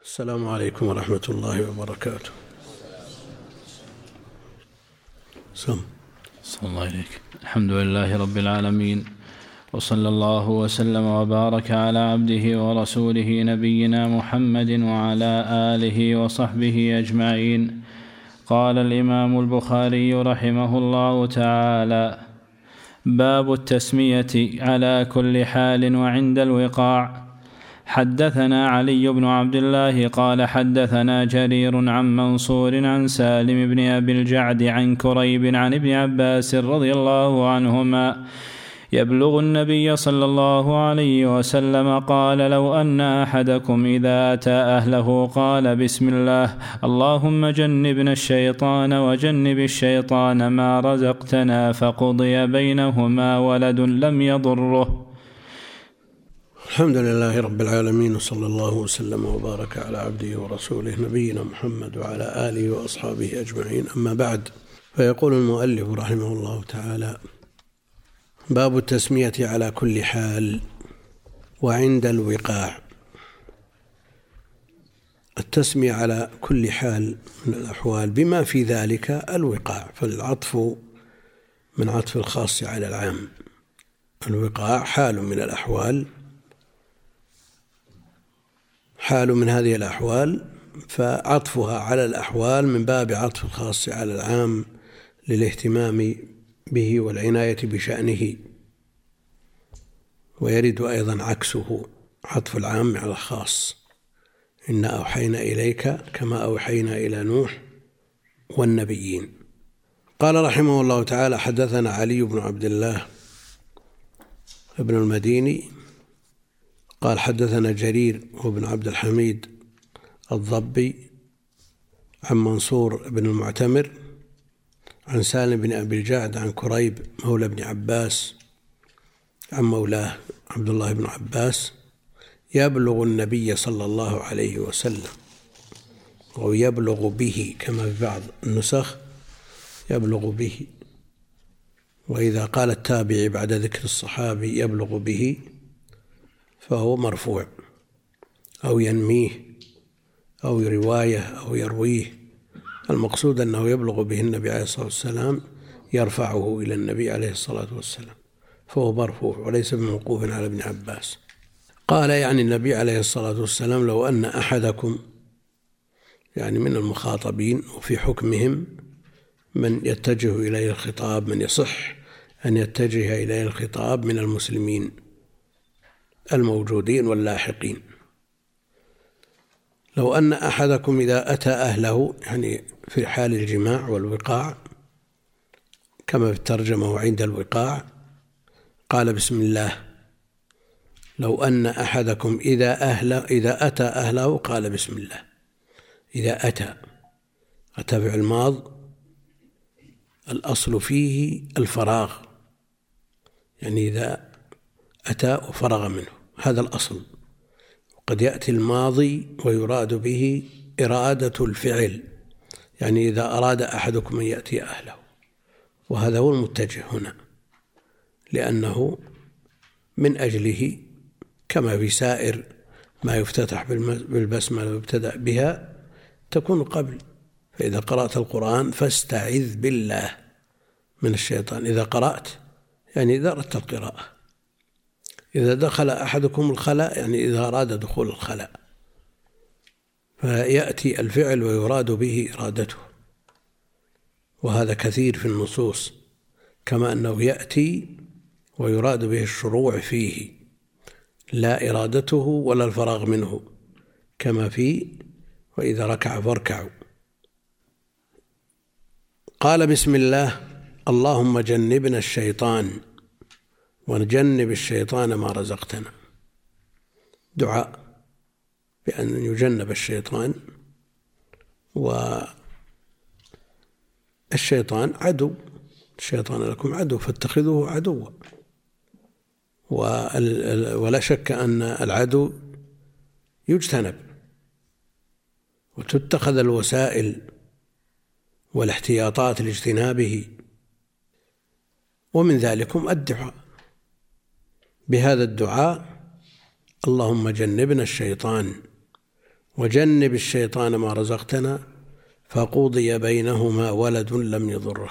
السلام عليكم ورحمة الله وبركاته. صلى الله عليك. الحمد لله رب العالمين، وصلى الله وسلم وبارك على عبده ورسوله نبينا محمد وعلى آله وصحبه أجمعين. قال الإمام البخاري رحمه الله تعالى: باب التسمية على كل حال وعند الوقاع. حدثنا علي بن عبد الله قال حدثنا جرير عن منصور عن سالم بن أبي الجعد عن كريب عن ابن عباس رضي الله عنهما يبلغ النبي صلى الله عليه وسلم قال: لو أن أحدكم إذا أتى أهله قال: بسم الله، اللهم جنبنا الشيطان وجنب الشيطان ما رزقتنا، فقضي بينهما ولد لم يضره. الحمد لله رب العالمين، وصلى الله وسلم وبارك على عبده ورسوله نبينا محمد وعلى آله وأصحابه أجمعين. أما بعد، فيقول المؤلف رحمه الله تعالى: باب التسمية على كل حال وعند الوقاع. التسمية على كل حال من الأحوال بما في ذلك الوقاع، فالعطف من عطف الخاص على العام. الوقاع حال من الأحوال، حال من هذه الأحوال، فعطفها على الأحوال من باب عطف الخاص على العام للاهتمام به والعناية بشأنه. ويرد أيضا عكسه، عطف العام على الخاص: إنا أوحينا إليك كما أوحينا إلى نوح والنبيين. قال رحمه الله تعالى: حدثنا علي بن عبد الله ابن المديني قال حدثنا جرير وابن عبد الحميد الضبي عن منصور بن المعتمر عن سالم بن أبي الجعد عن كريب مولى بن عباس عن مولاه عبد الله بن عباس يبلغ النبي صلى الله عليه وسلم، أو يبلغ به كما في بعض النسخ، يبلغ به. وإذا قال التابعي بعد ذكر الصحابي يبلغ به فهو مرفوع، أو ينميه، أو رواية، أو يرويه. المقصود أنه يبلغ به النبي عليه الصلاة والسلام، يرفعه إلى النبي عليه الصلاة والسلام، فهو مرفوع وليس بموقوف على ابن عباس. قال يعني النبي عليه الصلاة والسلام: لو أن أحدكم، يعني من المخاطبين وفي حكمهم من يتجه إليه الخطاب، من يصح أن يتجه إليه الخطاب من المسلمين الموجودين واللاحقين. لو أن أحدكم إذا أتى أهله، يعني في حال الجماع والوقاع كما في الترجمة وعند الوقاع، قال: بسم الله. لو أن أحدكم إذا أتى أهله قال: بسم الله. إذا أتى فعل ماض، الأصل فيه الفراغ، يعني إذا أتى وفرغ منه، هذا الأصل. قد يأتي الماضي ويراد به إرادة الفعل، يعني إذا أراد أحدكم أن يأتي أهله، وهذا هو المتجه هنا، لأنه من أجله كما في سائر ما يفتتح بالبسملة ويبتدأ بها تكون قبل. فإذا قرأت القرآن فاستعذ بالله من الشيطان. إذا قرأت يعني إذا أردت القراءة. إذا دخل أحدكم الخلاء يعني إذا أراد دخول الخلاء، فيأتي الفعل ويراد به إرادته، وهذا كثير في النصوص، كما أنه يأتي ويراد به الشروع فيه، لا إرادته ولا الفراغ منه، كما في وإذا ركع فاركعوا. قال: بسم الله، اللهم جنبنا الشيطان ونجنب الشيطان ما رزقتنا. دعاء بأن يجنب الشيطان، والشيطان عدو، الشيطان لكم عدو فاتخذوه عدوا. ولا شك أن العدو يجتنب وتتخذ الوسائل والاحتياطات لاجتنابه، ومن ذلكم الدعاء بهذا الدعاء: اللهم جنبنا الشيطان وجنب الشيطان ما رزقتنا فقضي بينهما ولد لم يضره.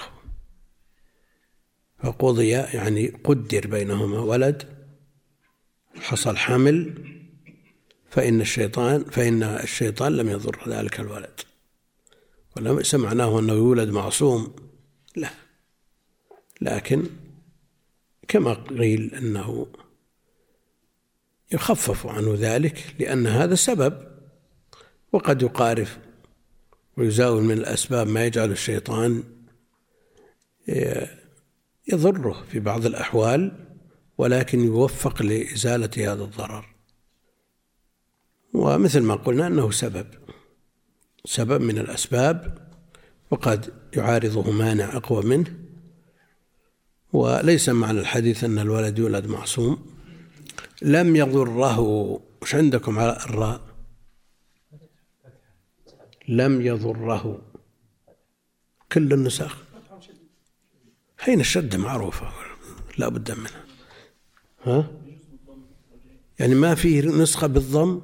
فقضي يعني قدر بينهما ولد، حصل حمل، فإن الشيطان لم يضر ذلك الولد. وليس معناه أنه يولد معصوم، لا، لكن كما قيل أنه يخفف عنه ذلك لأن هذا سبب، وقد يقارف ويزاول من الأسباب ما يجعل الشيطان يضره في بعض الأحوال، ولكن يوفق لإزالة هذا الضرر. ومثل ما قلنا أنه سبب من الأسباب، وقد يعارضه مانع أقوى منه. وليس معنى الحديث أن الولد يولد معصوم. لم يضره، وش عندكم على الراء؟ لم يضره كل النسخ. حين الشدة معروفة لا بد منها. يعني ما فيه نسخة بالضم؟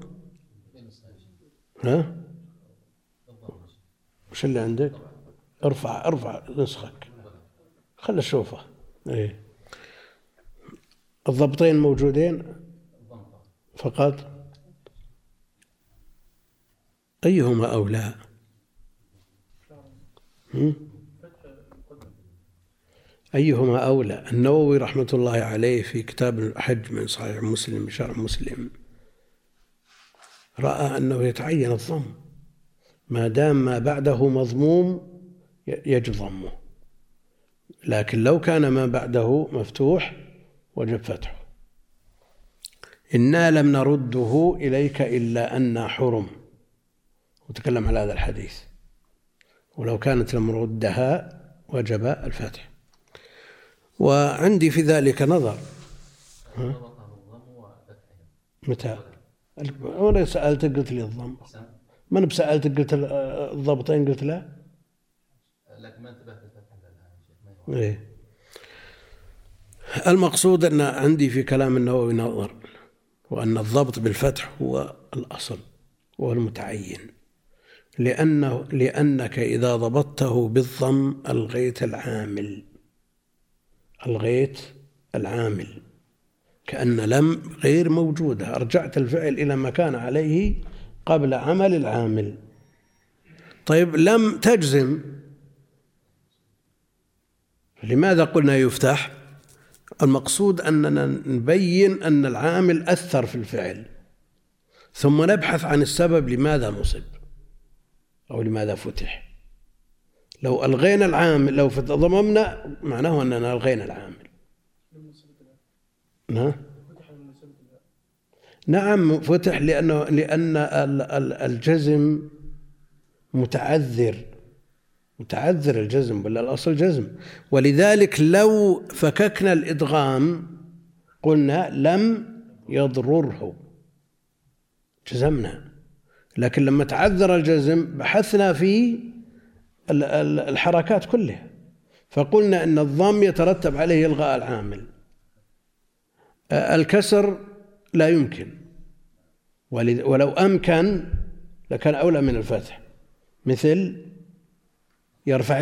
وش اللي عندك؟ ارفع نسخك، خل اشوفه. ايه، الضبطين موجودين فقط. أيهما أولى؟ أيهما أولى؟ النووي رحمة الله عليه في كتاب الحج من صحيح مسلم بشرح مسلم رأى أنه يتعين الضم ما دام ما بعده مضموم يجب ضمه، لكن لو كان ما بعده مفتوح وجب فتحه. إنا لم نرده إليك إلا أن حرم، وتكلم على هذا الحديث، ولو كانت لم ردها وجب الفتح. وعندي في ذلك نظر. متى؟ أنا سألتك قلت لي الضم، من بسألتك قلت الضبطين قلت لا. لكن ما انتبهت للفتح إيه. المقصود أن عندي في كلام النووي نظر، وأن الضبط بالفتح هو الأصل وهو المتعين، لأنك إذا ضبطته بالضم ألغيت العامل كأن لم غير موجودة، أرجعت الفعل إلى ما كان عليه قبل عمل العامل. طيب لم تجزم، لماذا قلنا يفتح؟ المقصود أننا نبين أن العامل أثر في الفعل، ثم نبحث عن السبب لماذا نصب أو لماذا فتح. لو ألغينا العامل، لو ضممنا، معناه أننا ألغينا العامل. نعم فتح لأن الجزم متعذر الجزم، ولا الأصل جزم، ولذلك لو فككنا الإدغام قلنا لم يضرره، جزمنا. لكن لما تعذر الجزم بحثنا في الحركات كلها، فقلنا أن الضم يترتب عليه إلغاء العامل، الكسر لا يمكن، ولو أمكن لكان أولى من الفتح، مثل يرفع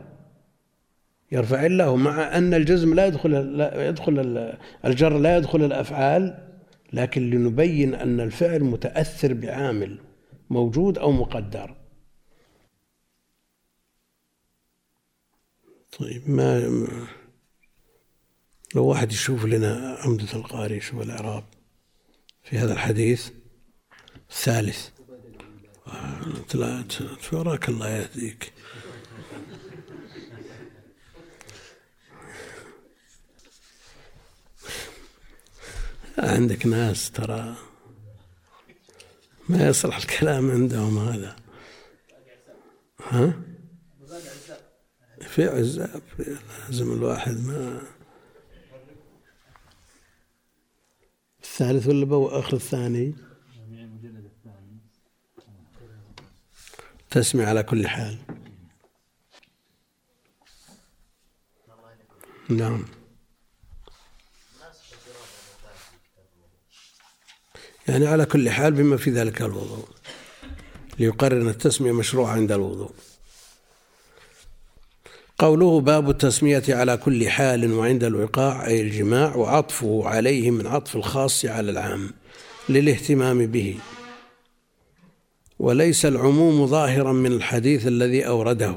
الله، مع أن الجزم لا يدخل الجر لا يدخل الأفعال، لكن لنبين أن الفعل متأثر بعامل موجود أو مقدر. طيب، لو واحد يشوف لنا عمدة القاري يشوف الإعراب في هذا الحديث الثالث. تبارك الله يهديك. عندك ناس ترى ما يصلح الكلام عندهم هذا. في عزاب، لازم الواحد ما الثالث ولا آخر الثاني تسمع على كل حال. نعم. يعني على كل حال بما في ذلك الوضوء. ليقرر التسمية مشروعة عند الوضوء. قوله باب التسمية على كل حال وعند الوقاع أي الجماع، وعطفه عليه من عطف الخاص على العام للاهتمام به، وليس العموم ظاهرا من الحديث الذي أورده،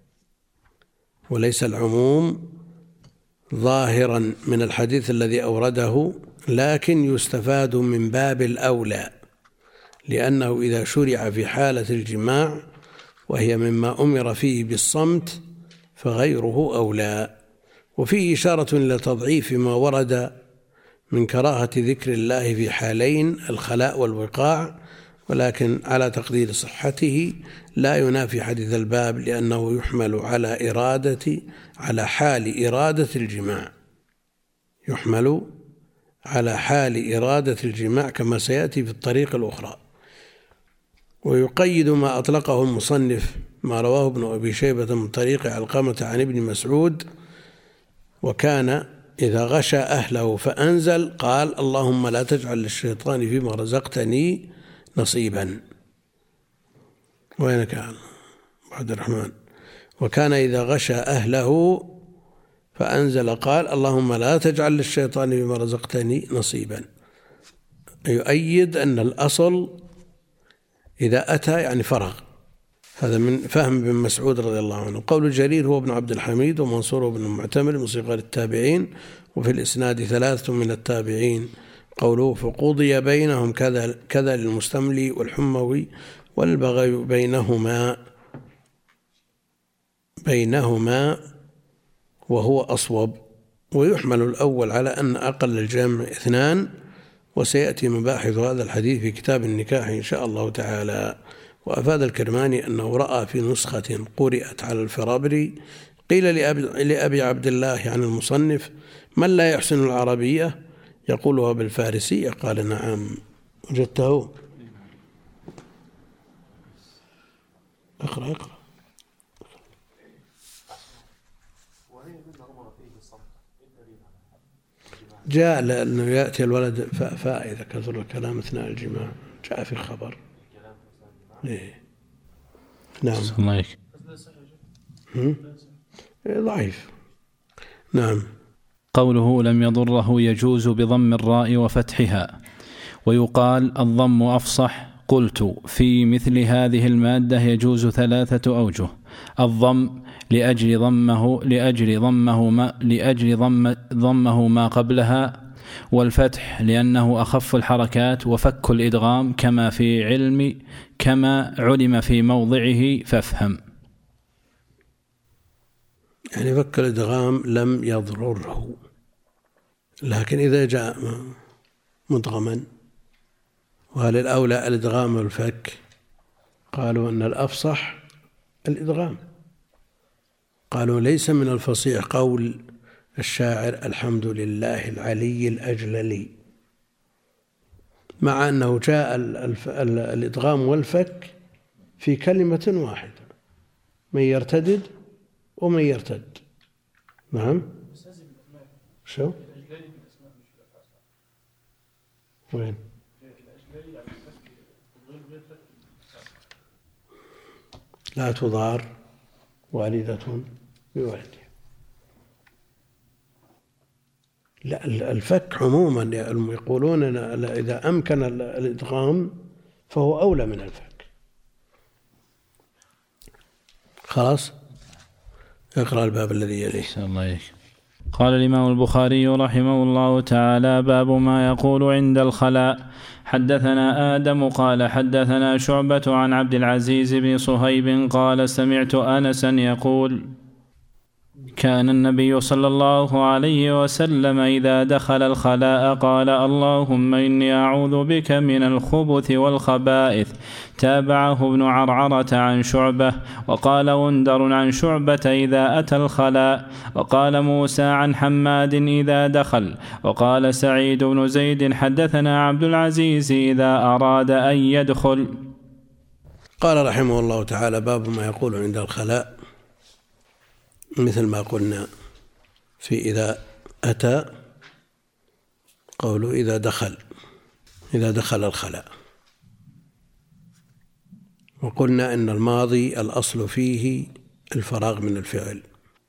وليس العموم ظاهرا من الحديث الذي أورده، لكن يستفاد من باب الأولى، لأنه إذا شرع في حالة الجماع وهي مما أمر فيه بالصمت فغيره أولى. وفيه إشارة إلى تضعيف ما ورد من كراهة ذكر الله في حالين الخلاء والوقاع، ولكن على تقدير صحته لا ينافي حديث الباب، لأنه يحمل على حال إرادة الجماع، يحمل على حال إرادة الجماع كما سيأتي في الطريق الأخرى. ويقيد ما أطلقه المصنف ما رواه ابن أبي شيبة من طريق علقمة عن ابن مسعود: وكان إذا غشى أهله فأنزل قال: اللهم لا تجعل للشيطان فيما رزقتني نصيبا. وينك يا عبد الرحمن؟ وكان إذا غشى أهله فأنزل قال: اللهم لا تجعل للشيطان فيما رزقتني نصيبا. يؤيد أن الأصل إذا أتى يعني فرغ. هذا من فهم ابن مسعود رضي الله عنه. قول جرير هو ابن عبد الحميد ومنصور بن المعتمر من صغار التابعين، وفي الإسناد 3 من التابعين. قوله فقضي بينهم كذا للمستملي والحموي، والبغي بينهما وهو أصوب. ويحمل الأول على أن أقل الجمع 2، وسيأتي مباحث هذا الحديث في كتاب النكاح إن شاء الله تعالى. وأفاد الكرماني أنه رأى في نسخة قرأت على الفرابري. قيل لأبي عبد الله عن المصنف: من لا يحسن العربية يقولها بالفارسية؟ قال: نعم. وجدته؟ اقرأ. جاء لأنه يأتي الولد فائدة كثر الكلام أثناء الجماع، جاء في الخبر. ليه؟ نعم. ضعيف. نعم. قوله لم يضره يجوز بضم الراء وفتحها، ويقال الضم أفصح. قلت في مثل هذه المادة يجوز 3 أوجه: الضم لأجل ضمه ما قبلها، والفتح لأنه أخف الحركات، وفك الإدغام كما علم في موضعه فافهم. يعني فك الإدغام لم يضرره، لكن إذا جاء مدغما، وهل الأولى الإدغام والفك؟ قالوا أن الأفصح الإدغام. قالوا ليس من الفصيح قول الشاعر: الحمد لله العلي الأجللي، مع أنه جاء الإدغام والفك في كلمة واحدة: من يرتدد ومن يرتد. نعم. شو؟ وين؟ لا تضار والدة بولدها. لا، الفك عموما يقولون إذا أمكن الإدغام فهو أولى من الفك. خلاص، اقرأ الباب الذي يليه. الله. قال الإمام البخاري رحمه الله تعالى: باب ما يقول عند الخلاء. حدثنا آدم قال حدثنا شعبة عن عبد العزيز بن صهيب قال: سمعت أنسا يقول: كان النبي صلى الله عليه وسلم إذا دخل الخلاء قال: اللهم إني أعوذ بك من الخبث والخبائث. تابعه ابن عرعرة عن شعبة. وقال غندر عن شعبة إذا أتى الخلاء. وقال موسى عن حماد إذا دخل. وقال سعيد بن زيد حدثنا عبد العزيز إذا أراد أن يدخل. قال رحمه الله تعالى: باب ما يقول عند الخلاء، مثل ما قلنا في إذا أتى، قوله إذا دخل الخلاء. وقلنا إن الماضي الأصل فيه الفراغ من الفعل،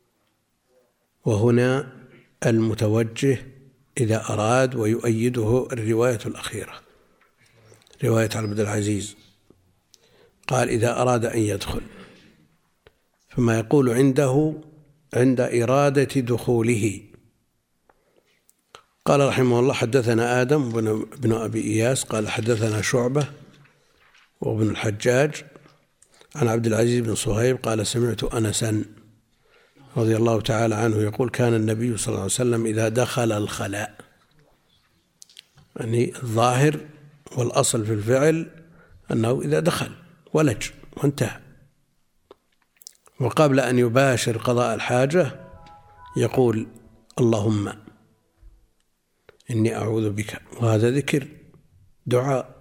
وهنا المتوجه إذا أراد، ويؤيده الرواية الأخيرة رواية عبد العزيز، قال إذا أراد أن يدخل، فما يقول عنده عند إرادة دخوله. قال رحمه الله حدثنا آدم بن أبي إياس قال حدثنا شعبة وابن الحجاج عن عبد العزيز بن صهيب قال سمعت أنسا رضي الله تعالى عنه يقول كان النبي صلى الله عليه وسلم إذا دخل الخلاء، يعني الظاهر والأصل في الفعل أنه إذا دخل ولج وانتهى، وقبل أن يباشر قضاء الحاجة يقول اللهم إني أعوذ بك، وهذا ذكر دعاء،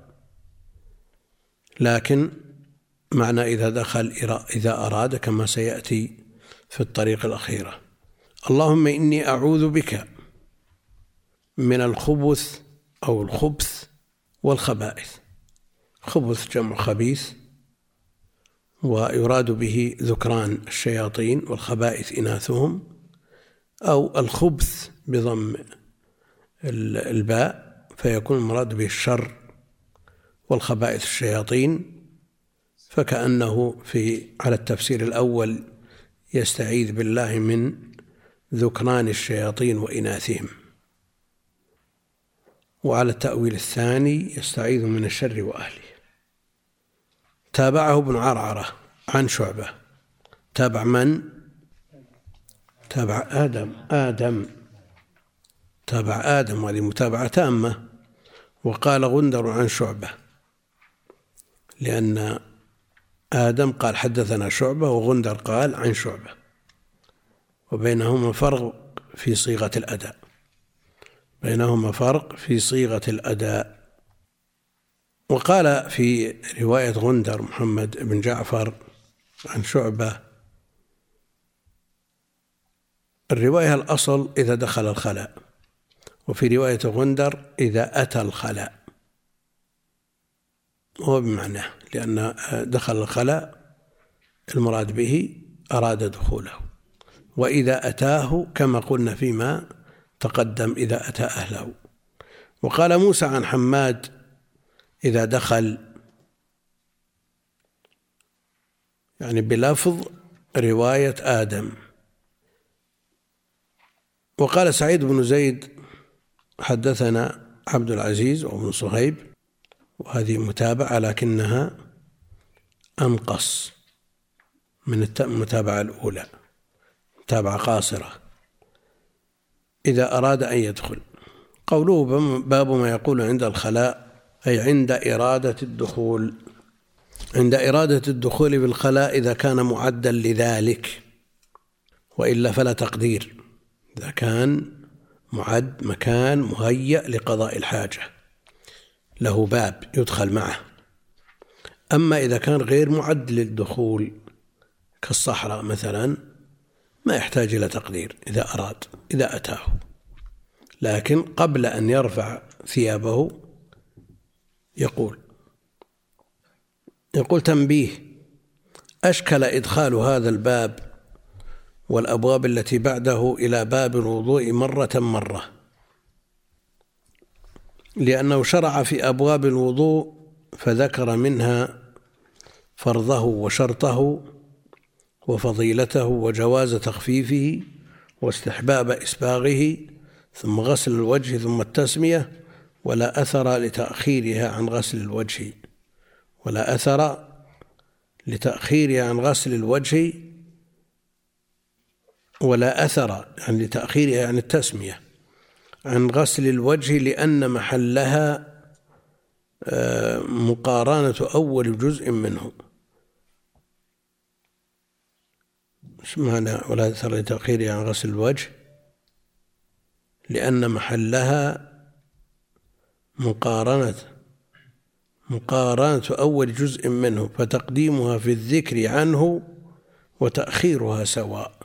لكن معنى إذا دخل إذا أراد كما سيأتي في الطريق الأخيرة. اللهم إني أعوذ بك من الخبث أو الخبث والخبائث. خبث جمع خبيث، ويراد به ذكران الشياطين، والخبائث إناثهم، أو الخبث بضم الباء فيكون المراد به الشر، والخبائث الشياطين، فكأنه على التفسير الأول يستعيذ بالله من ذكران الشياطين وإناثهم، وعلى التأويل الثاني يستعيذ من الشر وأهله. تابعه ابن عرعرة عن شعبة. تابع من؟ تابع آدم وهذه متابعة تامة. وقال غندر عن شعبة، لأن آدم قال حدثنا شعبة وغندر قال عن شعبة، وبينهما فرق في صيغة الأداء. وقال في رواية غندر محمد بن جعفر عن شعبة الرواية الأصل إذا دخل الخلاء، وفي رواية غندر إذا أتى الخلاء، هو بمعناه، لأن دخل الخلاء المراد به أراد دخوله، وإذا أتاه كما قلنا فيما تقدم إذا أتى أهله. وقال موسى عن حماد إذا دخل، يعني بلفظ رواية آدم. وقال سعيد بن زيد حدثنا عبد العزيز وابن صهيب، وهذه متابعة لكنها أنقص من المتابعة الأولى، متابعة قاصرة. إذا أراد أن يدخل، قوله باب ما يقول عند الخلاء أي عند إرادة الدخول. عند إرادة الدخول بالخلاء إذا كان معدا لذلك، وإلا فلا تقدير. إذا كان معد مكان مهيأ لقضاء الحاجة له باب يدخل معه. أما إذا كان غير معد للدخول كالصحراء مثلا ما يحتاج إلى تقدير إذا أراد، إذا أتاه، لكن قبل أن يرفع ثيابه يقول تنبيه: أشكل إدخال هذا الباب والأبواب التي بعده إلى باب الوضوء مرة، لأنه شرع في أبواب الوضوء فذكر منها فرضه وشرطه وفضيلته وجواز تخفيفه واستحباب إسباغه، ثم غسل الوجه ثم التسمية، ولا أثر لتأخيرها عن غسل الوجه، ولا أثر لتأخيرها عن غسل الوجه، ولا أثر يعني لتأخيرها عن التسمية عن غسل الوجه، لأن محلها مقارنة أول جزء منه. ايش معنى ولا أثر لتأخيرها عن غسل الوجه؟ لأن محلها مقارنة أول جزء منه، فتقديمها في الذكر عنه وتأخيرها سواء.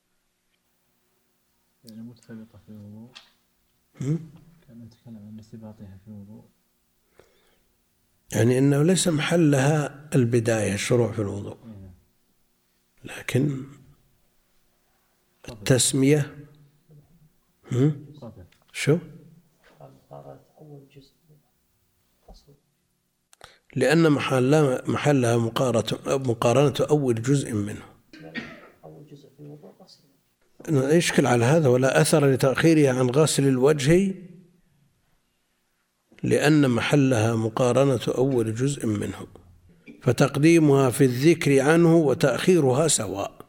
يعني مرتبطة في الوضوء. كان نتكلم عن استباطها في الوضوء، يعني إنه ليس محلها البداية الشروع في الوضوء، لكن التسمية شو؟ لأن محلها مقارنة أول جزء منه. يشكل على هذا ولا أثر لتأخيرها عن غسل الوجه لأن محلها مقارنة أول جزء منه، فتقديمها في الذكر عنه وتأخيرها سواء.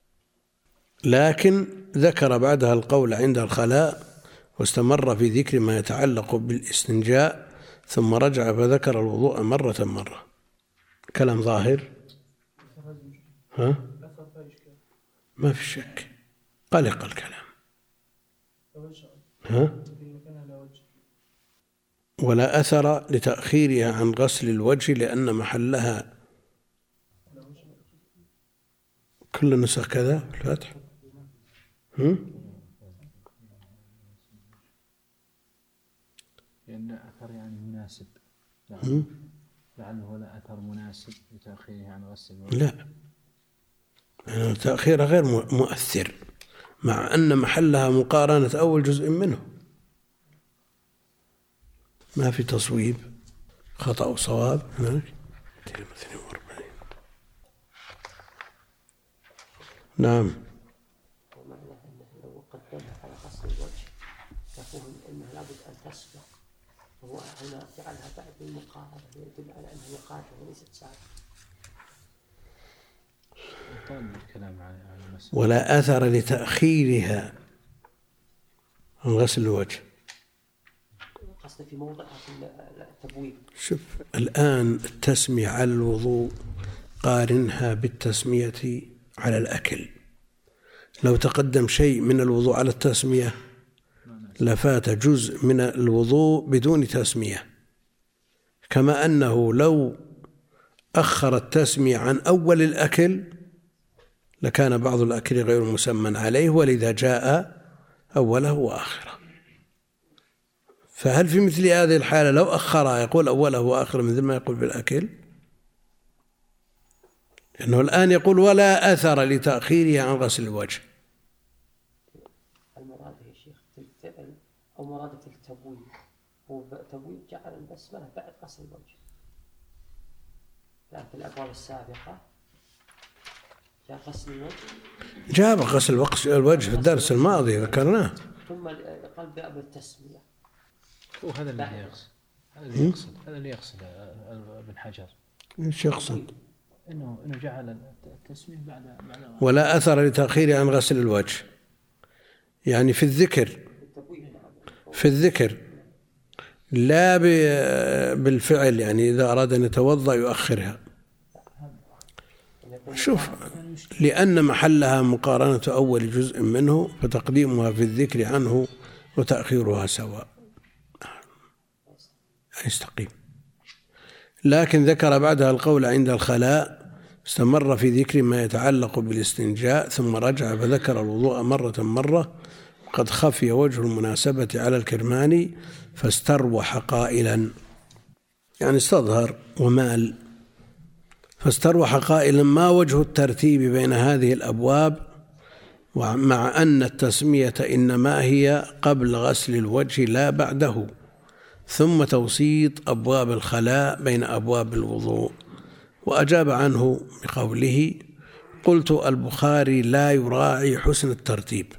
لكن ذكر بعدها القول عند الخلاء واستمر في ذكر ما يتعلق بالاستنجاء ثم رجع فذكر الوضوء مرة. كلام ظاهر، ما في شك، قلق الكلام. ولا أثر لتأخيرها عن غسل الوجه لأن محلها، كل النسخ كذا في الفتح. لأن أثر يعني مناسب، لعله لا أثر مناسب لتأخيرها عن غسل الوجه. لا، يعني تأخيرها غير مؤثر مع أن محلها مقارنة أول جزء منه. ما في تصويب، خطأ وصواب هناك. 42. نعم. ومعنى أنه لو قدمها على غسل الوجه يفهم أنه لابد أن تسبق، وهو هنا جعلها بعد المقارنة يدل على أنها مقارنة وليست سابقة. ولا أثر لتأخيرها عن غسل الوجه. قصدي في موضعها في التبويب. شوف الآن التسمية على الوضوء قارنها بالتسمية على الأكل. لو تقدم شيء من الوضوء على التسمية لفات جزء من الوضوء بدون تسمية، كما أنه لو أخر التسمية عن أول الأكل لكان بعض الأكل غير مسمى عليه، ولذا جاء أوله وآخره. فهل في مثل هذه الحالة لو أخرها يقول أوله وآخره مثل ما يقول بالأكل؟ لأنه الآن يقول ولا أثر لتأخيرها عن غسل الوجه. المراد يا شيخ في الفعل أو مراد في التبويب؟ هو تبويب جعل البسملة بعد غسل الوجه، لكن في الأبواب السابقة جاء غسل الوجه، جاء غسل الوجه في الدرس الماضي ذكرناه، ثم قال باب التسمية. وهذا اللي يقصد هذا اللي يقصد ابن حجر. ايش يقصد؟ انه جعل التسمية بعد ولا أثر لتأخير عن غسل الوجه، يعني في الذكر لا بالفعل، يعني إذا أراد أن يتوضأ يؤخرها. شوف، لأن محلها مقارنة أول جزء منه فتقديمها في الذكر عنه وتأخيرها سواء، يستقيم. لكن ذكر بعدها القول عند الخلاء استمر في ذكر ما يتعلق بالاستنجاء ثم رجع فذكر الوضوء مرة قد خفي وجه المناسبة على الكرماني فاستروح قائلا، يعني استظهر ومال، فاستروح قائلا ما وجه الترتيب بين هذه الأبواب ومع أن التسمية إنما هي قبل غسل الوجه لا بعده، ثم توسيط أبواب الخلاء بين أبواب الوضوء. وأجاب عنه بقوله قلت البخاري لا يراعي حسن الترتيب،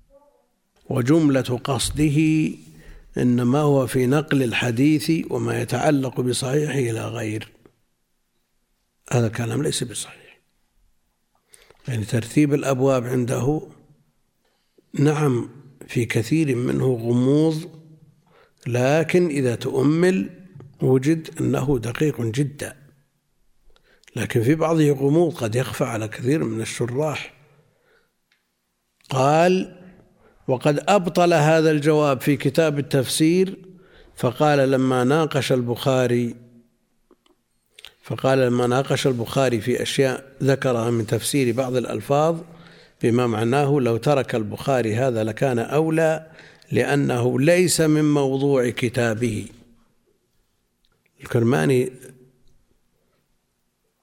وجملة قصده إنما هو في نقل الحديث وما يتعلق بصحيحه إلى غير. هذا كلام ليس بصحيح، يعني ترتيب الأبواب عنده نعم في كثير منه غموض، لكن إذا تؤمل وجد أنه دقيق جدا، لكن في بعضه غموض قد يخفى على كثير من الشراح. قال وقد أبطل هذا الجواب في كتاب التفسير، فقال لما ناقش البخاري في أشياء ذكرها من تفسير بعض الألفاظ بما معناه لو ترك البخاري هذا لكان أولى، لأنه ليس من موضوع كتابه. الكرماني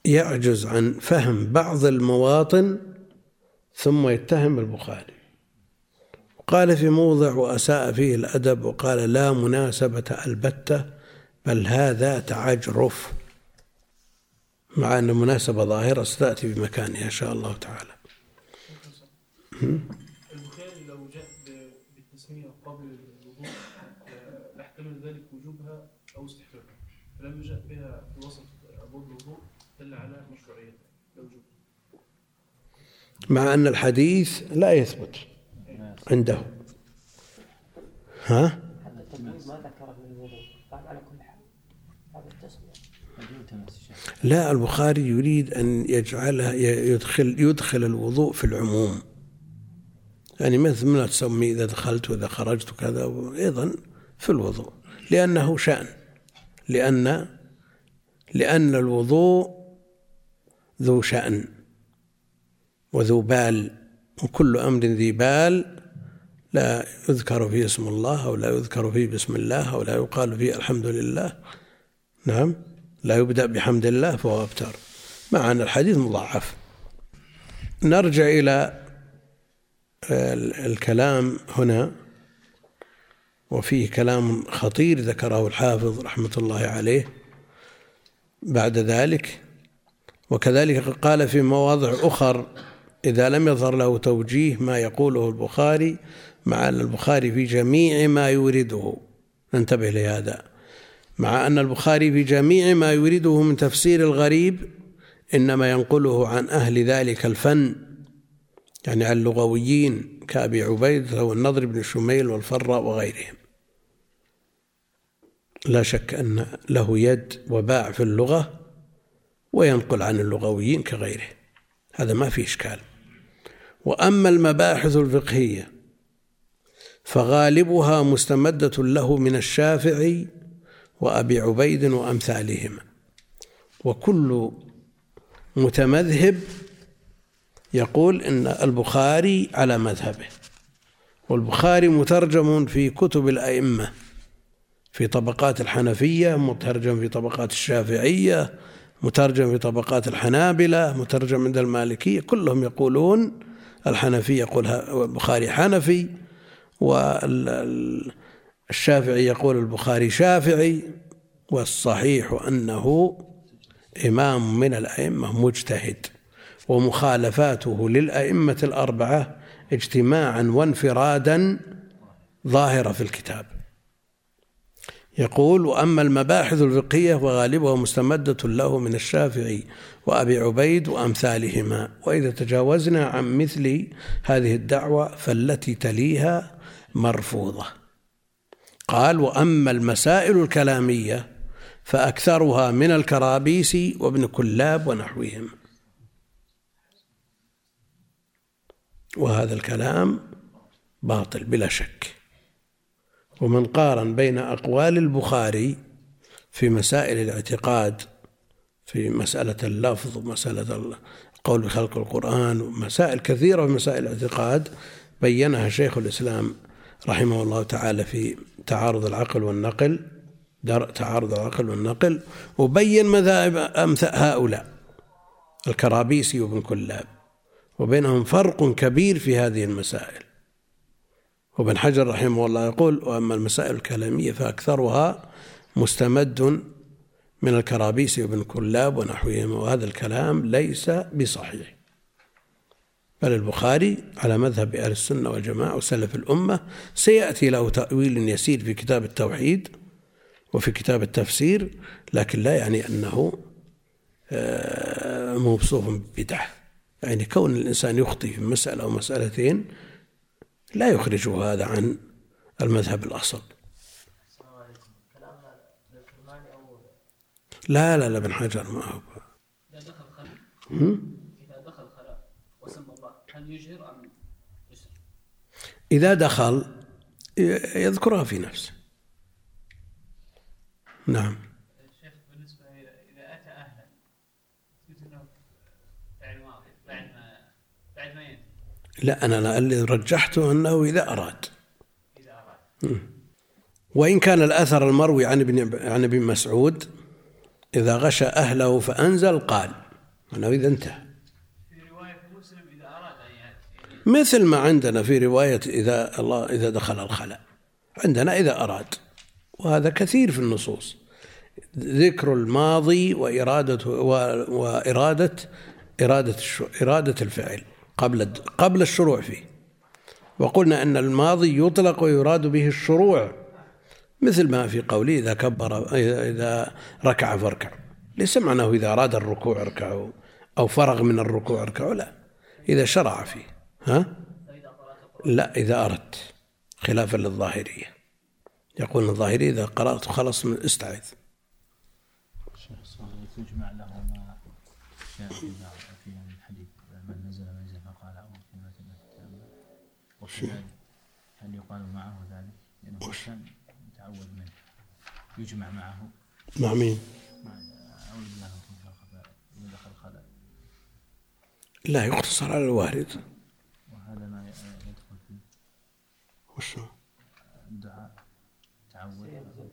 يعجز عن فهم بعض المواطن ثم يتهم البخاري. قال في موضع وأساء فيه الأدب وقال لا مناسبة البتة بل هذا تعجرف، مع أن المناسبة ظاهرة ستأتي بمكانها إن شاء الله تعالى. البخاري لو جاء بالتسمية قبل الوضوء يحتمل ذلك وجوبها أو استحبابها، فلما جاء بها في وسط أبواب الوضوء دل على مشروعيتها الوجوب، مع أن الحديث لا يثبت عنده. ها؟ ما ذكر من الوضوء قال على كل حال هذا التسمية. لا، البخاري يريد أن يجعلها يدخل الوضوء في العموم، يعني مثل ما تسمي إذا دخلت وإذا خرجت وكذا، أيضا في الوضوء، لأنه شأن، لأن الوضوء ذو شأن وذو بال، وكل أمر ذي بال لا يذكر فيه اسم الله أو لا يذكر فيه بسم الله أو لا يقال فيه الحمد لله، نعم، لا يبدأ بحمد الله فهو أبتر، مع أن الحديث مضاعف. نرجع إلى الكلام هنا، وفيه كلام خطير ذكره الحافظ رحمة الله عليه بعد ذلك. وكذلك قال في مواضع أخر إذا لم يظهر له توجيه ما يقوله البخاري، مع أن البخاري في جميع ما يورده، ننتبه لهذا، مع أن البخاري في جميع ما يورده من تفسير الغريب إنما ينقله عن أهل ذلك الفن، يعني عن اللغويين كأبي عبيدة والنضر بن شميل والفراء وغيرهم. لا شك أن له يد وباع في اللغة وينقل عن اللغويين كغيره، هذا ما فيه إشكال. وأما المباحث الفقهية فغالبها مستمدة له من الشافعي وأبي عبيد وأمثالهما، وكل متمذهب يقول إن البخاري على مذهبه، والبخاري مترجم في كتب الأئمة، في طبقات الحنفية، مترجم في طبقات الشافعية، مترجم في طبقات الحنابلة، مترجم عند المالكية، كلهم يقولون الحنفي يقول البخاري حنفي، والشافعي يقول البخاري شافعي، والصحيح أنه إمام من الأئمة مجتهد، ومخالفاته للأئمة الأربعة اجتماعا وانفرادا ظاهرة في الكتاب. يقول وأما المباحث الفقهية وغالبها مستمدة له من الشافعي وأبي عبيد وأمثالهما، وإذا تجاوزنا عن مثل هذه الدعوة فالتي تليها مرفوضة. قال وأما المسائل الكلامية فأكثرها من الكرابيسي وابن كلاب ونحوهم. وهذا الكلام باطل بلا شك. ومن قارن بين أقوال البخاري في مسائل الاعتقاد، في مسألة اللفظ ومسألة القول بخلق القرآن ومسائل كثيرة في مسائل الاعتقاد بينها شيخ الإسلام رحمه الله تعالى في تعارض العقل والنقل، وبين مذاهب هؤلاء الكرابيسي وابن كلاب، وبينهم فرق كبير في هذه المسائل. وابن حجر رحمه الله يقول وأما المسائل الكلامية فأكثرها مستمد من الكرابيسي وابن كلاب ونحوهم، وهذا الكلام ليس بصحيح، بل البخاري على مذهب أهل السنة والجماعة وسلف الأمة. سيأتي له تأويل يسير في كتاب التوحيد وفي كتاب التفسير، لكن لا يعني أنه موصوف بدعة، يعني كون الإنسان يخطئ في مسألة أو مسألتين لا يخرجه هذا عن المذهب الأصل. لا ابن حجر ما هو. إذا دخل خلاء وسمى الله هل يجهر أم يسر؟ إذا دخل يذكرها في نفسه. نعم. الشيخ بالنسبة إذا أتى أهلا يمكن فعل ماضي بعد ما ينتهي. لا، أنا اللي رجحته أنه إذا أراد. وإن كان الأثر المروي عن ابن مسعود إذا غشى أهله فأنزل قال أنه إذا انتهى. في رواية مسلم إذا أراد أن يأتي، مثل ما عندنا في رواية إذا دخل الخلاء، عندنا إذا أراد، وهذا كثير في النصوص، ذكر الماضي وإرادة الفعل قبل الشروع فيه. وقلنا أن الماضي يطلق ويراد به الشروع، مثل ما في قوله إذا كبر إذا ركع فاركع، ليس معناه إذا أراد الركوع اركعوا أو فرغ من الركوع اركعوا، لا، إذا شرع فيه. لا، إذا أردت، خلافا للظاهرية، يقول الظاهري إذا قرأت خلص من استعذ. تجمع له ما جاء في الحديث من نزل منزل فقال أول كلمة وكذلك هل يقال معه ذلك؟ لأنه كان متعود منه يجمع معه مع مين؟ مع أول بالله يدخل الخلاء، لا، يقتصر على الوارد. وهذا ما يدخل فيه وشو الدعاء تعود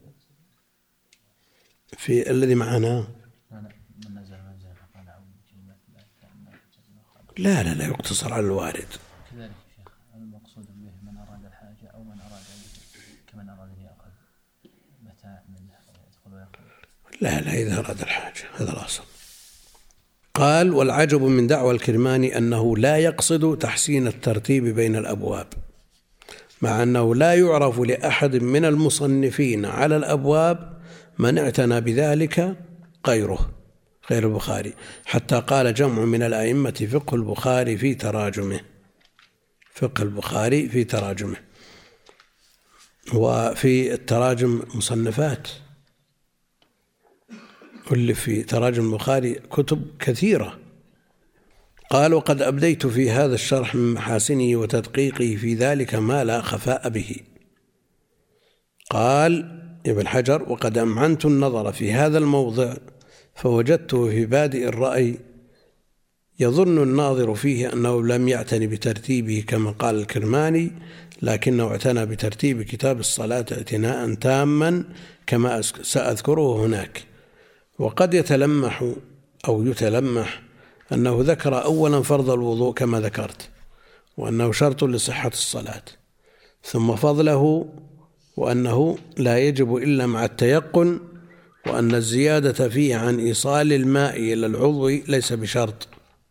في الذي معنا. لا من نزل منزل فقال أول كلمة لا يقتصر على الوارد. كذلك شيخ المقصود به من أراد الحاجة أو من أراد كمن أراد أن يأخذ متاع منه يدخل ويأخذ. لا إذا أراد الحاجة، هذا الأصل. قال: والعجب من دعوى الكرماني أنه لا يقصد تحسين الترتيب بين الأبواب، مع أنه لا يعرف لأحد من المصنفين على الأبواب من اعتنى بذلك غير البخاري، حتى قال جمع من الأئمة فقه البخاري في تراجمه. وفي التراجم مصنفات، كل في تراجم البخاري كتب كثيرة. قال: وقد أبديت في هذا الشرح من محاسنه وتدقيقه في ذلك ما لا خفاء به. قال ابن حجر: وقد أمعنت النظر في هذا الموضع فوجدته في بادئ الرأي يظن الناظر فيه أنه لم يعتني بترتيبه كما قال الكرماني، لكنه اعتنى بترتيب كتاب الصلاة اعتناء تاما كما سأذكره هناك. وقد يتلمح أنه ذكر أولا فرض الوضوء كما ذكرت، وأنه شرط لصحة الصلاة، ثم فضله، وأنه لا يجب إلا مع التيقن، وأن الزيادة فيه عن إيصال الماء إلى العضو ليس بشرط،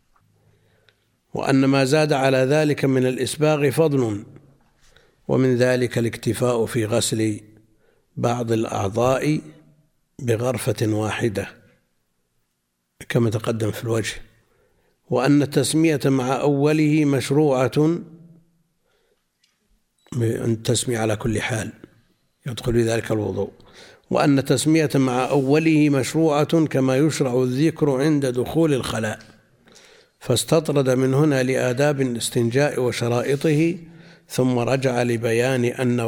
وأن ما زاد على ذلك من الإسباغ فضل، ومن ذلك الاكتفاء في غسل بعض الأعضاء بغرفة واحدة كما تقدم في الوجه، وأن التسمية مع أوله مشروعة، التسمية على كل حال يدخل في ذلك الوضوء، وأن التسمية مع أوله مشروعة كما يشرع الذكر عند دخول الخلاء، فاستطرد من هنا لآداب الاستنجاء وشرائطه، ثم رجع لبيان أن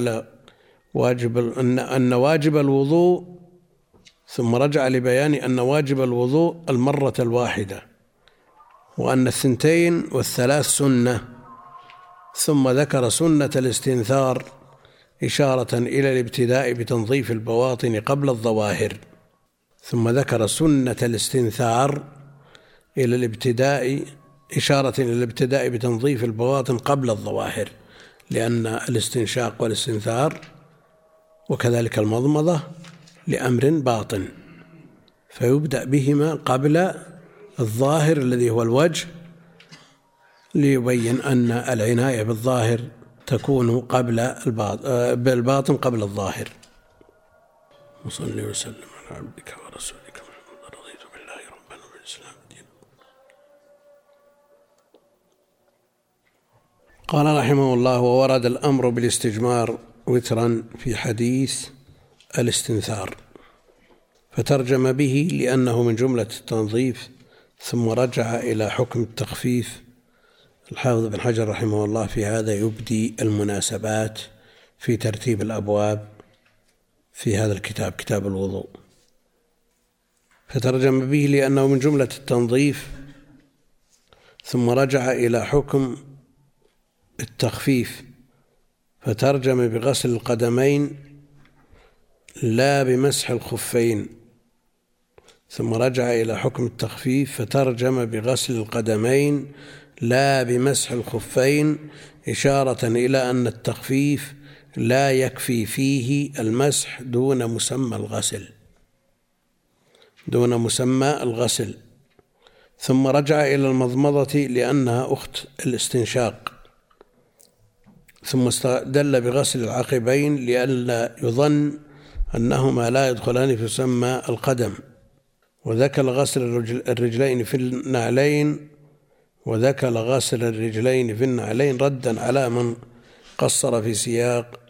واجب الوضوء المرة الواحدة، وأن 2 و3 سنة، ثم ذكر سنة الاستنثار إشارة إلى الابتداء بتنظيف البواطن قبل الظواهر، ثم ذكر سنة الاستنثار إلى الابتداء إشارة إلى الابتداء بتنظيف البواطن قبل الظواهر، لأن الاستنشاق والاستنثار وكذلك المضمضة لأمر باطن، فيبدأ بهما قبل الظاهر الذي هو الوجه، ليبين أن العناية بالظاهر تكون بالباطن قبل الظاهر. وصلي وسلم على عبدك ورسولك محمد، رضيت بالله ربنا وبالإسلام دينا. قال رحمه الله: وورد الأمر بالاستجمار وترا في حديث الاستنثار، فترجم به لأنه من جملة التنظيف، ثم رجع إلى حكم التخفيف. الحافظ بن حجر رحمه الله في هذا يبدي المناسبات في ترتيب الأبواب في هذا الكتاب، كتاب الوضوء، فترجم به لأنه من جملة التنظيف، ثم رجع إلى حكم التخفيف، فترجم بغسل القدمين لا بمسح الخفين، ثم رجع إلى حكم التخفيف فترجم بغسل القدمين لا بمسح الخفين، إشارة إلى أن التخفيف لا يكفي فيه المسح دون مسمى الغسل. ثم رجع إلى المضمضة لأنها أخت الاستنشاق، ثم استدل بغسل العقبين لئلا يظن أنهما لا يدخلان في مسمى القدم، وذكر غسل الرجلين في النعلين ردا على من قصر في سياق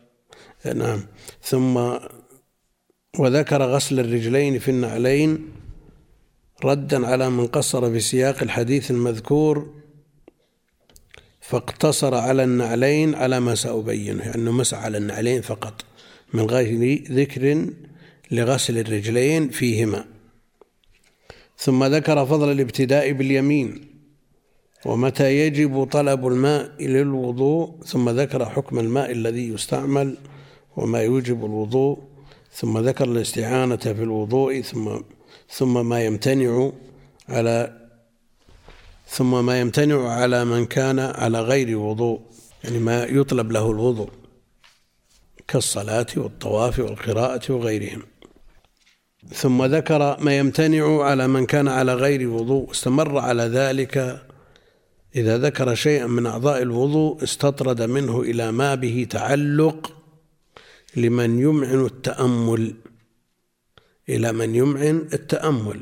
وذكر غسل الرجلين في النعلين ردا على من قصر في سياق الحديث المذكور، فاقتصر على النعلين على ما سأبينه، يعني مسح على النعلين فقط من غير ذكر لغسل الرجلين فيهما. ثم ذكر فضل الابتداء باليمين ومتى يجب طلب الماء للوضوء، ثم ذكر حكم الماء الذي يستعمل وما يوجب الوضوء، ثم ذكر الاستعانة في الوضوء، ثم ما يمتنع على من كان على غير وضوء، يعني ما يطلب له الوضوء كالصلاة والطواف والقراءة وغيرهم. ثم ذكر ما يمتنع على من كان على غير وضوء، استمر على ذلك. إذا ذكر شيئا من أعضاء الوضوء استطرد منه إلى ما به تعلق لمن يمعن التأمل،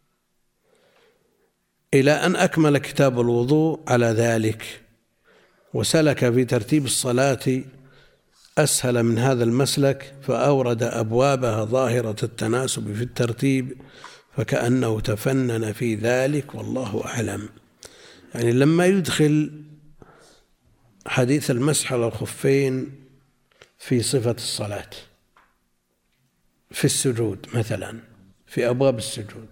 إلى أن أكمل كتاب الوضوء على ذلك، وسلك في ترتيب الصلاة أسهل من هذا المسلك، فأورد أبوابها ظاهرة التناسب في الترتيب، فكأنه تفنن في ذلك والله أعلم. يعني لما يدخل حديث المسح على الخفين في صفة الصلاة في السجود مثلا، في أبواب السجود،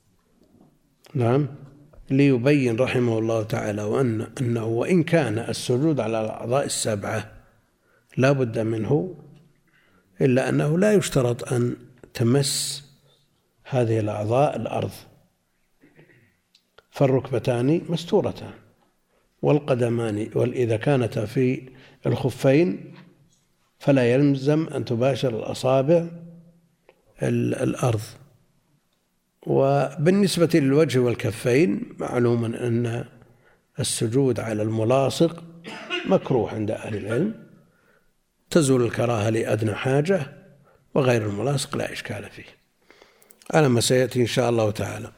ليبين رحمه الله تعالى أنه وإن كان السجود على الأعضاء السبعة لا بد منه، إلا أنه لا يشترط أن تمس هذه الأعضاء الأرض، فالركبتان مستورتان والقدمان، وإذا كانتا في الخفين فلا يلزم أن تباشر الأصابع الأرض. وبالنسبة للوجه والكفين معلوم أن السجود على الملاصق مكروه عند أهل العلم، تزول الكراهة لأدنى حاجة، وغير الملاصق لا إشكال فيه، على ما سيأتي إن شاء الله تعالى.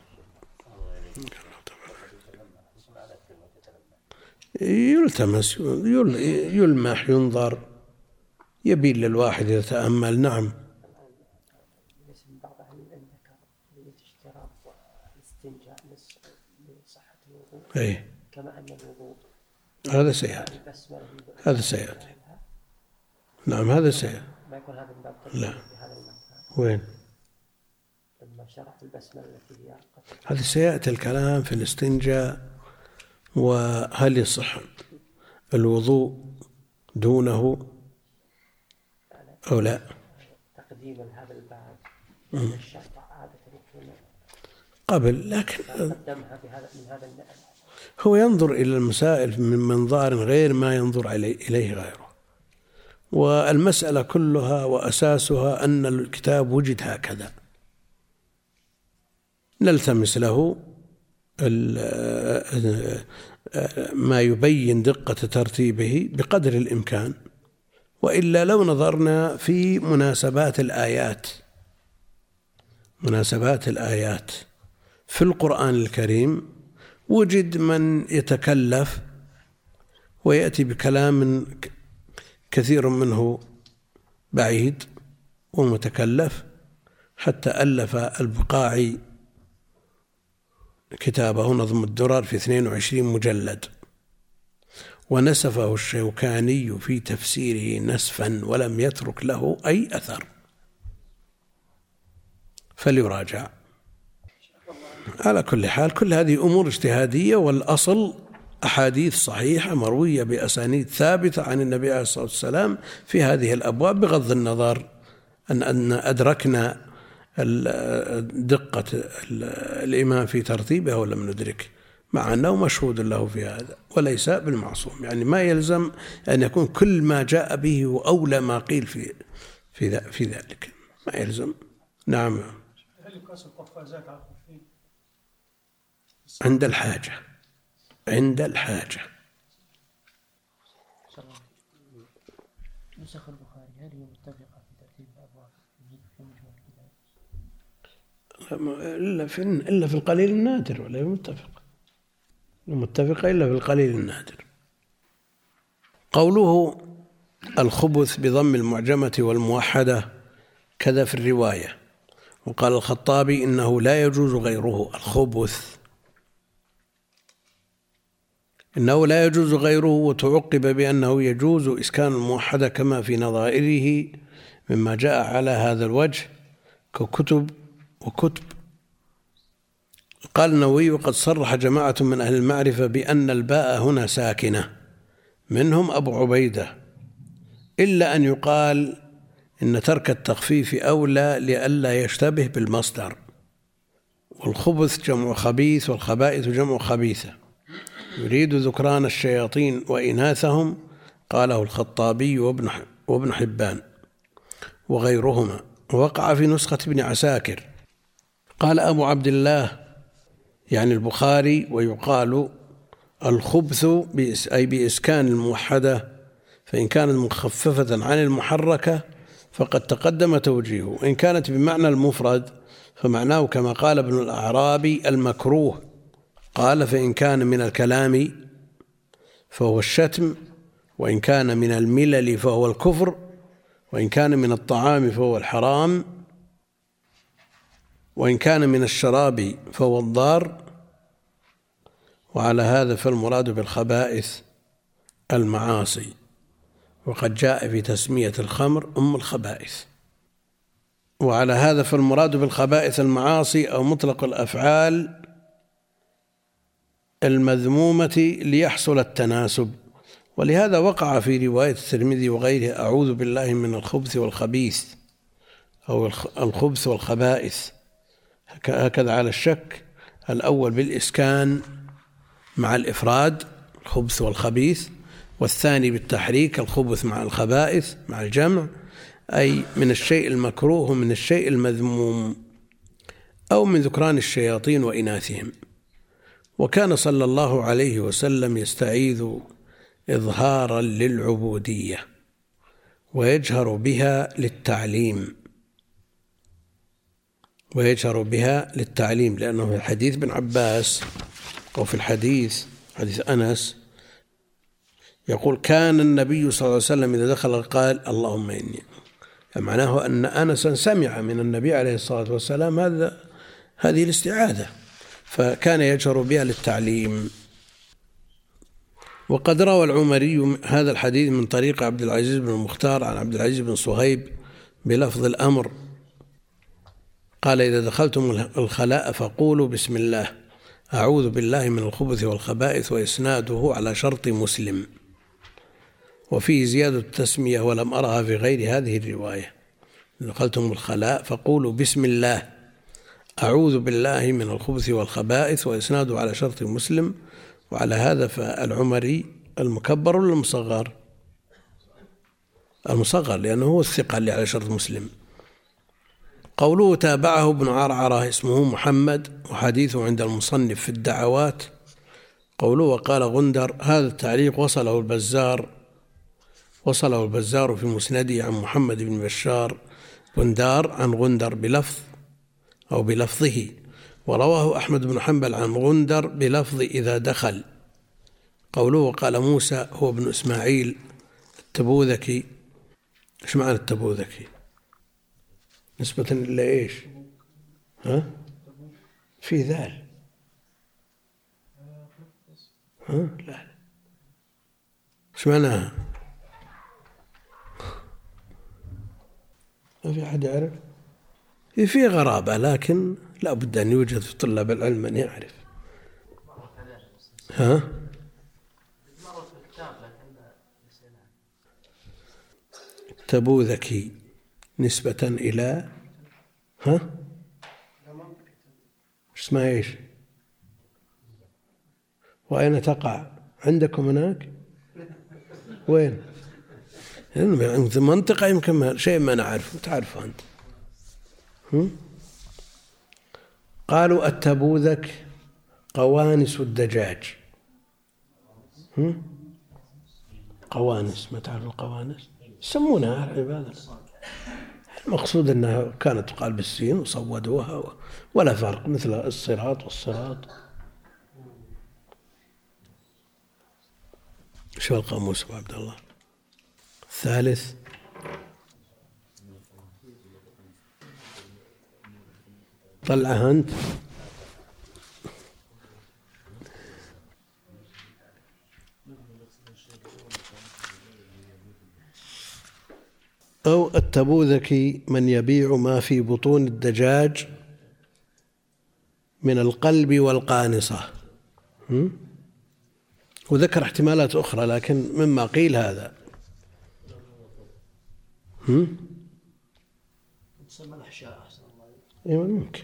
يلتمس، يلمح، ينظر، يبين للواحد يتأمل. نعم. بعض أهل العلم ذكر اشتراط الاستنجاء لصحة الوضوء، كما أن الوضوء هذا سيأتي. نعم هذا سيأتي. ما يكون هذا من باب لا. وين؟ لما شرح البسملة التي هي هذا سيأتي الكلام في الاستنجاء، وهل يصح الوضوء دونه أو لا. تقديما هذا الباب الشرط عادة يكون قبل، لكن قدمها من هذا النوع. هو ينظر إلى المسائل من منظار غير ما ينظر إليه غيره، والمسألة كلها وأساسها أن الكتاب وجد هكذا، نلتمس له ما يبين دقة ترتيبه بقدر الإمكان، وإلا لو نظرنا في مناسبات الآيات في القرآن الكريم وجد من يتكلف ويأتي بكلام كثير منه بعيد ومتكلف، حتى ألف البقاعي كتابه نظم الدرر في 22 مجلد، ونسفه الشوكاني في تفسيره نسفا ولم يترك له أي أثر، فليراجع. على كل حال كل هذه أمور اجتهادية، والأصل أحاديث صحيحة مروية بأسانيد ثابتة عن النبي عليه الصلاة والسلام في هذه الأبواب، بغض النظر أن أدركنا دقة الإمام في ترتيبه ولم ندرك، مع أنه مشهود له في هذا وليس بالمعصوم. يعني ما يلزم أن يكون كل ما جاء به وأولى ما قيل في ذلك، ما يلزم. نعم. هل يقاس القفازات على الخفين؟ عند الحاجة، عند الحاجة. نسخ البخاري هل هي متفقة في ترتيب الأبواب في مجموع الكتاب؟ إلا في القليل النادر، ولا متفقة إلا في القليل النادر. قوله الخبث بضم المعجمة والموحدة كذا في الرواية. وقال الخطابي إنه لا يجوز غيره. الخبث إنه لا يجوز غيره، وتعقب بأنه يجوز إسكان الموحدة كما في نظائره مما جاء على هذا الوجه ككتب وكتب. قال النووي وقد صرح جماعة من أهل المعرفة بأن الباء هنا ساكنة، منهم أبو عبيدة، إلا أن يقال إن ترك التخفيف أولى لئلا يشتبه بالمصدر. والخبث جمع خبيث والخبائث جمع خبيثة، يريد ذكران الشياطين وإناثهم، قاله الخطابي وابن حبان وغيرهما. ووقع في نسخة ابن عساكر. قال أبو عبد الله يعني البخاري ويقال الخبث أي بإسكان الموحدة، فإن كانت مخففة عن المحركة فقد تقدم توجيهه، وإن كانت بمعنى المفرد فمعناه كما قال ابن الأعرابي المكروه. قال فإن كان من الكلام فهو الشتم، وإن كان من الملل فهو الكفر، وإن كان من الطعام فهو الحرام، وإن كان من الشراب فهو الضار. وعلى هذا فالمراد بالخبائث المعاصي، وقد جاء في تسمية الخمر أم الخبائث. وعلى هذا فالمراد بالخبائث المعاصي أو مطلق الأفعال المذمومة ليحصل التناسب. ولهذا وقع في رواية الترمذي وغيره أعوذ بالله من الخبث والخبيث أو الخبث والخبائث، هكذا على الشك الأول بالإسكان مع الإفراد الخبث والخبيث، والثاني بالتحريك الخبث مع الخبائث مع الجمع، أي من الشيء المكروه ومن الشيء المذموم، أو من ذكران الشياطين وإناثهم. وكان صلى الله عليه وسلم يستعيذ إظهارا للعبودية ويجهر بها للتعليم، لأنه في الحديث ابن عباس أو في الحديث حديث أنس يقول كان النبي صلى الله عليه وسلم إذا دخل قال اللهم إني، معناه أن أنسا سمع من النبي عليه الصلاة والسلام هذه الاستعاذة، فكان يجهر بها للتعليم. وقد روى العمري هذا الحديث من طريق عبد العزيز بن المختار عن عبد العزيز بن صهيب بلفظ الأمر، قال إذا دخلتم الخلاء فقولوا بسم الله أعوذ بالله من الخبث والخبائث، وإسناده على شرط مسلم. وفيه زيادة التسمية ولم أرها في غير هذه الرواية. دخلتم الخلاء فقولوا بسم الله أعوذ بالله من الخبث والخبائث، وإسناده على شرط مسلم. وعلى هذا فالعمري المكبر ولا المصغر؟ المصغر، لأنه هو الثقة اللي على شرط مسلم. قوله تابعه ابن عرعرة اسمه محمد، وحديثه عند المصنف في الدعوات. قوله وقال غندر، هذا التعليق وصله البزار في مسنده عن محمد بن بشار غندار عن غندر بلفظ أو بلفظه، ورواه أحمد بن حنبل عن غندر بلفظ إذا دخل. قوله وقال موسى هو ابن إسماعيل التبوذكي. إيش معنى التبوذكي؟ نسبة إلى إيش؟ في ذال؟ لا. إيش معناها؟ ما في أحد يعرف؟ في غرابة، لكن لا بد أن يوجد في طلاب العلم من يعرف. تبوذكي نسبة إلى اسمها إيش؟ وأين تقع؟ عندكم هناك؟ وين؟ منطقة يمكن شيء ما نعرفه، تعرفه أنت. قالوا التبوذك قوانس الدجاج. قوانس، ما تعرف القوانس؟ يسمونها عبادة. المقصود أنها كانت تقال بالسين وصودوها ولا فرق، مثل الصراط والصراط. شو القاموس أبو عبد الله؟ الثالث طلعها أنت. أو التبوذكي من يبيع ما في بطون الدجاج من القلب والقانصة. وذكر احتمالات أخرى لكن مما قيل هذا. تسمى الأحشاء أحسن الله. أيوة ممكن.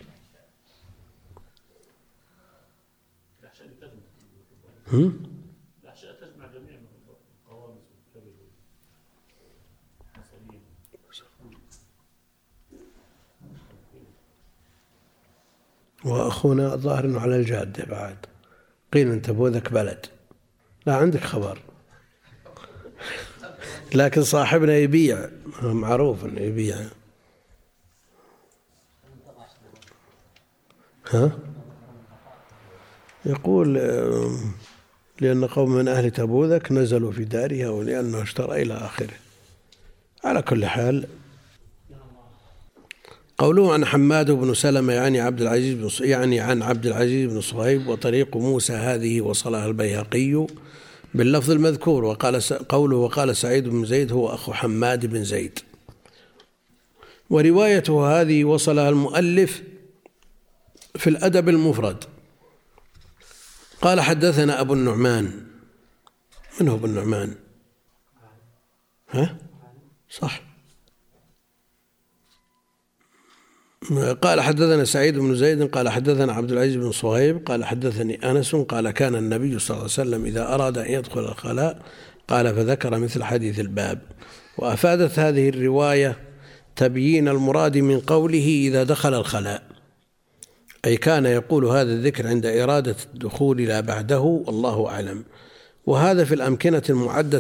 الأحشاء تجمع جميع القوامس والكبد. وأخونا ظاهر أنه على الجادة بعد. قيل أن تبوذك بلد، لا عندك خبر، لكن صاحبنا يبيع، معروف أنه يبيع. يقول لأن قوم من أهل تبوذك نزلوا في دارها ولأنه اشترى إلى آخره. على كل حال، قوله عن حماد بن سلمة يعني عن عبد العزيز بن صهيب وطريق موسى هذه وصلها البيهقي باللفظ المذكور. وقال سعيد بن زيد هو أخو حماد بن زيد. وروايته هذه وصلها المؤلف في الأدب المفرد. قال حدثنا أبو النعمان. من هو أبو النعمان؟ صح. قال حدثنا سعيد بن زيد قال حدثنا عبد العزيز بن صهيب قال حدثني أنس قال كان النبي صلى الله عليه وسلم إذا أراد أن يدخل الخلاء قال فذكر مثل حديث الباب. وأفادت هذه الرواية تبيين المراد من قوله إذا دخل الخلاء، أي كان يقول هذا الذكر عند إرادة الدخول لا بعده، والله أعلم. وهذا في الأمكنة المعدة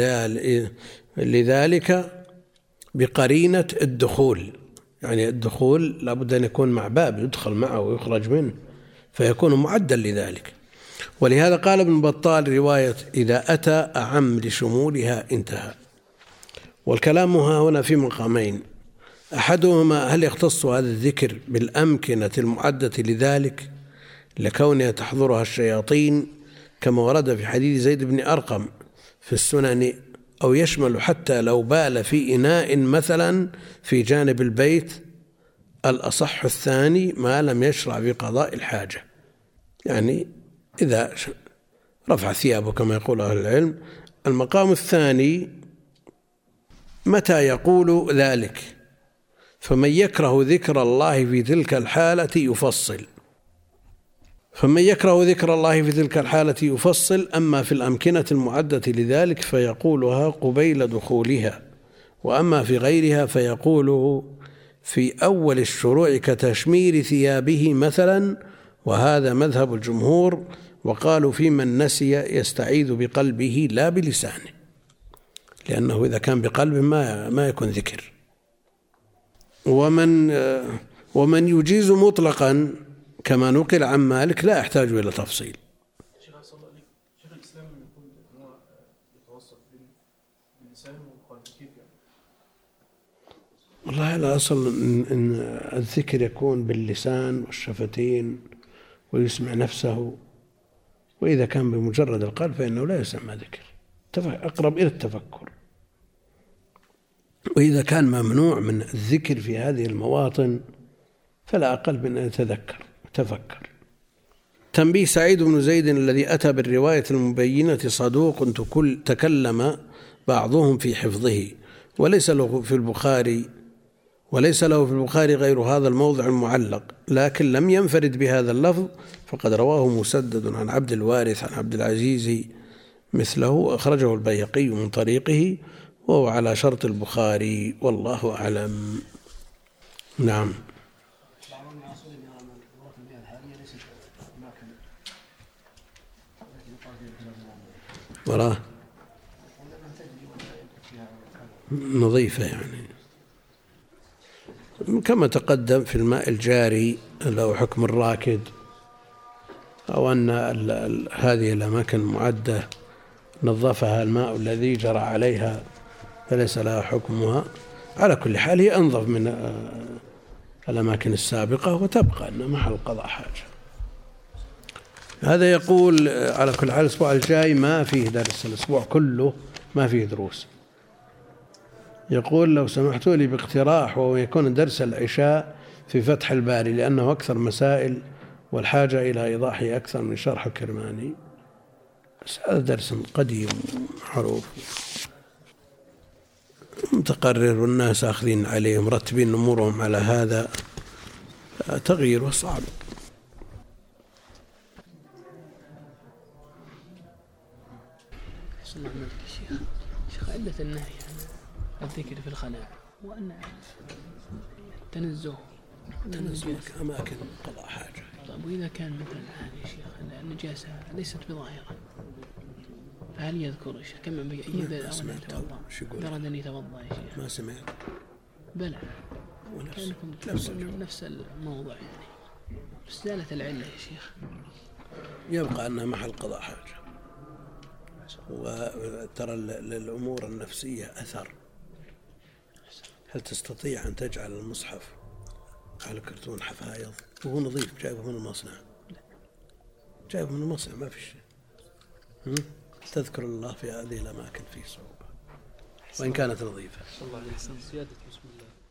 لذلك بقرينة الدخول، يعني الدخول لابد أن يكون مع باب يدخل معه ويخرج منه فيكون معدا لذلك. ولهذا قال ابن بطال رواية إذا أتى أعم لشمولها انتهى. والكلام هنا في مقامين: أحدهما هل يختص هذا الذكر بالأمكنة المعدة لذلك لكونها تحضرها الشياطين كما ورد في حديث زيد بن أرقم في السنن، أو يشمل حتى لو بال في إناء مثلا في جانب البيت. الأصح الثاني ما لم يشرع بقضاء الحاجة، يعني إذا رفع ثيابه كما يقول أهل العلم. المقام الثاني متى يقول ذلك، فمن يكره ذكر الله في تلك الحالة يفصل. أما في الأمكنة المعدة لذلك فيقولها قبيل دخولها، وأما في غيرها فيقوله في أول الشروع كتشمير ثيابه مثلا، وهذا مذهب الجمهور. وقالوا في من نسي يستعيذ بقلبه لا بلسانه، لأنه إذا كان بقلب ما يكون ذكر. ومن يجيز مطلقا كما نقل عن مالك لا يحتاج إلى تفصيل. شيخ الإسلام يقول أنه يتوسط بين اللسان والقلب، كيف يعني؟ والله الأصل إن الذكر يكون باللسان والشفتين ويسمع نفسه، وإذا كان بمجرد القلب فإنه لا يسمى ذكر، أقرب إلى التفكر. وإذا كان ممنوع من الذكر في هذه المواطن فلا أقل من أن تفكر. تنبيه: سعيد بن زيد الذي أتى بالرواية المبينة صدوق تكلم بعضهم في حفظه، وليس له في البخاري وليس له في البخاري غير هذا الموضع المعلق، لكن لم ينفرد بهذا اللفظ، فقد رواه مسدد عن عبد الوارث عن عبد العزيز مثله، أخرجه البيهقي من طريقه وهو على شرط البخاري، والله أعلم. نعم. وراه نظيفة يعني كما تقدم في الماء الجاري له حكم الراكد، أو أن هذه الأماكن المعدة نظفها الماء الذي جرى عليها فليس لها حكمها. على كل حال هي أنظف من الأماكن السابقة، وتبقى أن محل قضاء حاجة. هذا يقول على كل حال الأسبوع الجاي ما فيه درس، الأسبوع كله ما فيه دروس. يقول لو سمحتوا لي باقتراح، وهو يكون درس العشاء في فتح الباري لأنه أكثر مسائل والحاجة إلى إيضاحه أكثر من شرح الكرماني. بس هذا درس قديم معروف متقرر والناس أخذين عليه مرتبين أمورهم على هذا، تغييره صعب. شيخ علة النهي عن الذكر في الخلاء وأن تنزه أماكن قضاء حاجة. طيب وإذا كان مثلا هذه شيخ النجاسة ليست بظاهرة، فهل يذكر الشيخ كم بقي أراد أن يتوضأ يا شيخ؟ ما سمعت. بلى كأنكم نفس الموضوع يعني، بس زالت العلة يا شيخ. يبقى أنها محل قضاء حاجة، وترى للأمور النفسية أثر. هل تستطيع أن تجعل المصحف على كرتون حفايض وهو نظيف جايبه من المصنع؟ جايبه من المصنع ما في شيء. تذكر الله في هذه الأماكن في صعوبة وإن كانت نظيفة. الله يحسن زيادة بسم الله.